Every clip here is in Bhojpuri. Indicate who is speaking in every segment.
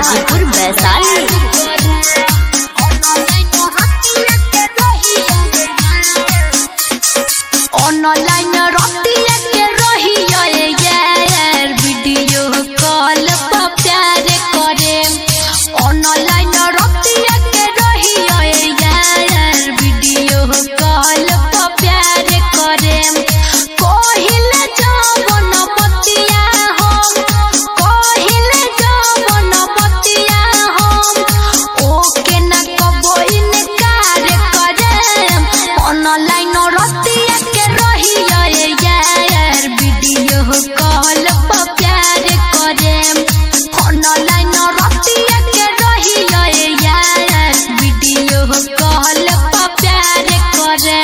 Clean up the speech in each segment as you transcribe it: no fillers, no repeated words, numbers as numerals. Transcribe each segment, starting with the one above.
Speaker 1: हाजीपुर वैशाली। ऑनलाइन रतिया के रहिया यार वीडियो कॉल पर प्यार करे। ऑनलाइन रतिया के रहिया यार वीडियो कॉल पर प्यार करे। कोहिले जवन बतिया हम कोहिले जवन बतिया हम ओके न कबो इनकार करे। ऑनलाइन रतिया के रहिया यार वीडियो कॉल पर प्यार करे। ऑनलाइन रतिया के रहिया यार वीडियो कॉल पर प्यार करे।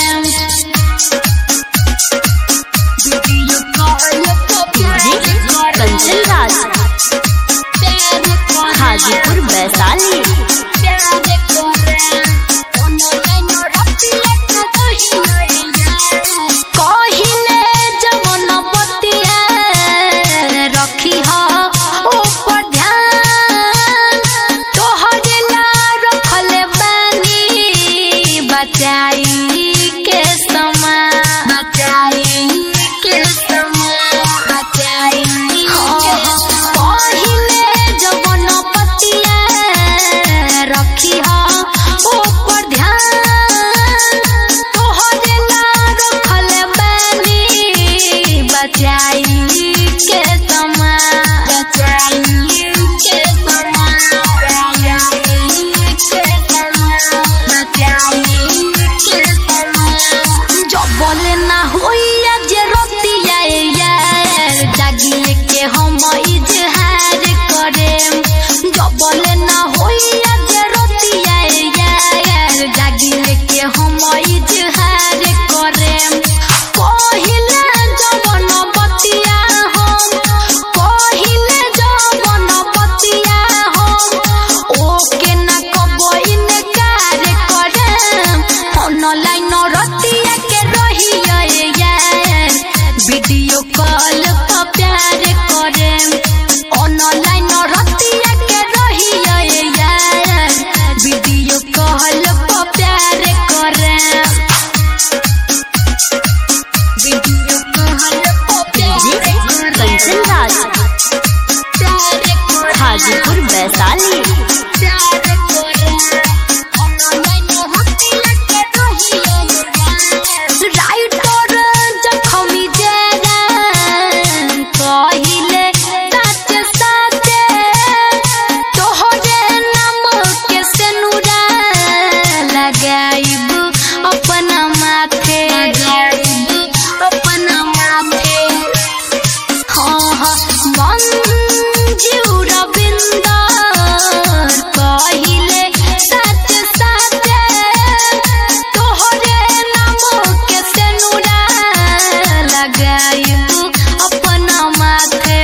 Speaker 1: वीडियो कॉल पर प्यार कंचन राज हाजीपुर वैशाली। कहिले जवन बतिया रखी ऊपर ध्यान तोहरे ला रखले बानी बचाई के समान बचाई के समान बचाई। कहिले जवन बतिया रखी ऊपर ध्यान तोहरे ला रखले बानी बचाई के समान बचाई के समान जबले ना होइया जे रतिया यार जागिए के हम इजहार करे। जबले ना होइया जे रतिया यार जागिए के हम इजहार करे। कहिले जवन बतिया हम कहिले जवन बतिया हम ओके न कबो इनकार करे। ऑनलाइन रतिया के रहिया यार वीडियो कॉल पर प्यार करे। ऑनलाइन रतिया के रहिया यार वीडियो कॉल पर प्यार करे। वीडियो कॉल पर प्यार कंचन राज हाजीपुर वैशाली। राइटर जखमी जैन कहिले सच सच तोहरे नाम के सेनुरा लगाइब अपना माथे अपना माथे। हाँ मंजू रविंदर कहिले सच सच तोहरे नाम के सेनुरा लगाइब अपना माथे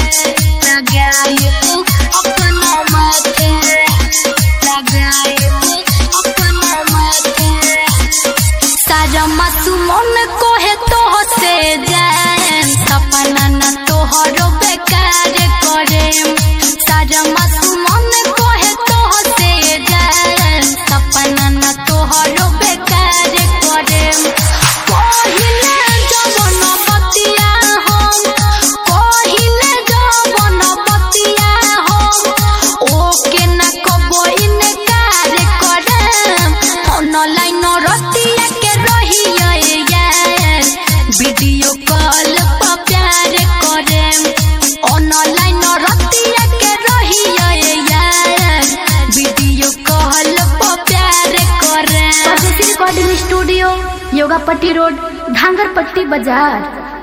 Speaker 1: लगाइब अपना माथे लगाइब अपना माथे। सारा मासूमन कोहे तोह से जान सपना न तोहरो बेकार करे। सारा मासूमन कोहे तोह से जान सपना न तोहरो बेकार करे। कहिले जवन बतिया हम कहिले जवन बतिया हम ओके न कबो इनकार करे। ऑनलाइन रतिया के रहिया यार वीडियो कॉल पर प्यार करे। ऑनलाइन रतिया के रहिया यार वीडियो कॉल पर प्यार करे।
Speaker 2: Recording studio Yogapatti road Dhangarpatti बाजार।